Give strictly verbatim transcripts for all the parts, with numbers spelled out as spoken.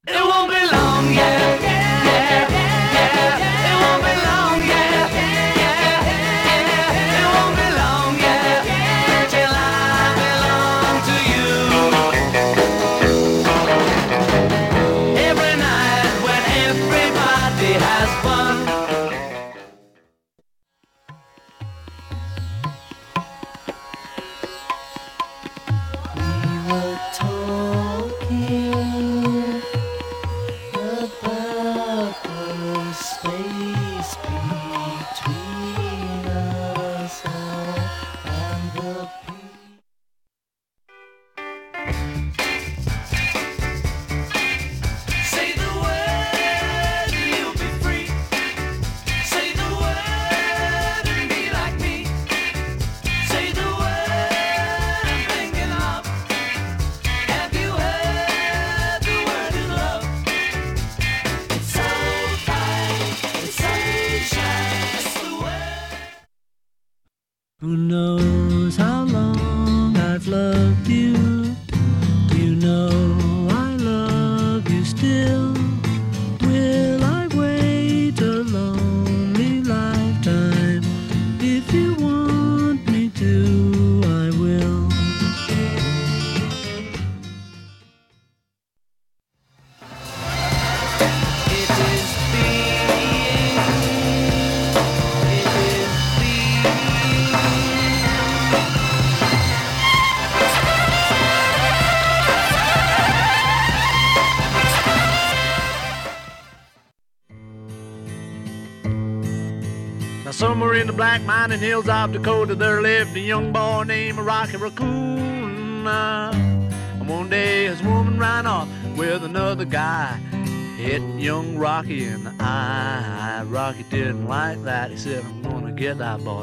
It won't be long, yeah, yeah, yeah, yeah. It won't be long, yeah, yeah, yeah. It won't be long, yeah, till I belong to you. Every night when everybody has fun. We were talking about the space between us all and the people. Say the word and you'll be free. Say the word and be like me. Say the word I'm thinking of. Have you heard the word is love? It's so fine, it's sunshine, it's the word. Who knows how long I've loved you? You know I love you still. Will I wait a lonely lifetime? If you want me to, I will. It is being, it is being. Now somewhere in the black mining hills of Dakota there lived a young boy named Rocky Raccoon. Uh, And one day his woman ran off with another guy, hit young Rocky in the eye. Rocky didn't like that. He said, I'm gonna get that boy.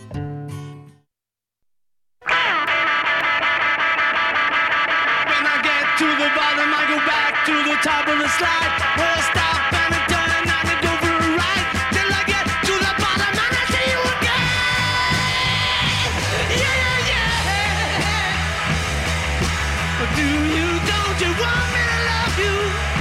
When I get to the bottom, I go back to the top of the slide. Where I stop and I turn and I go for a ride. Till I get to the bottom and I see you again. Yeah, yeah, yeah. But do you, don't you want me to love you?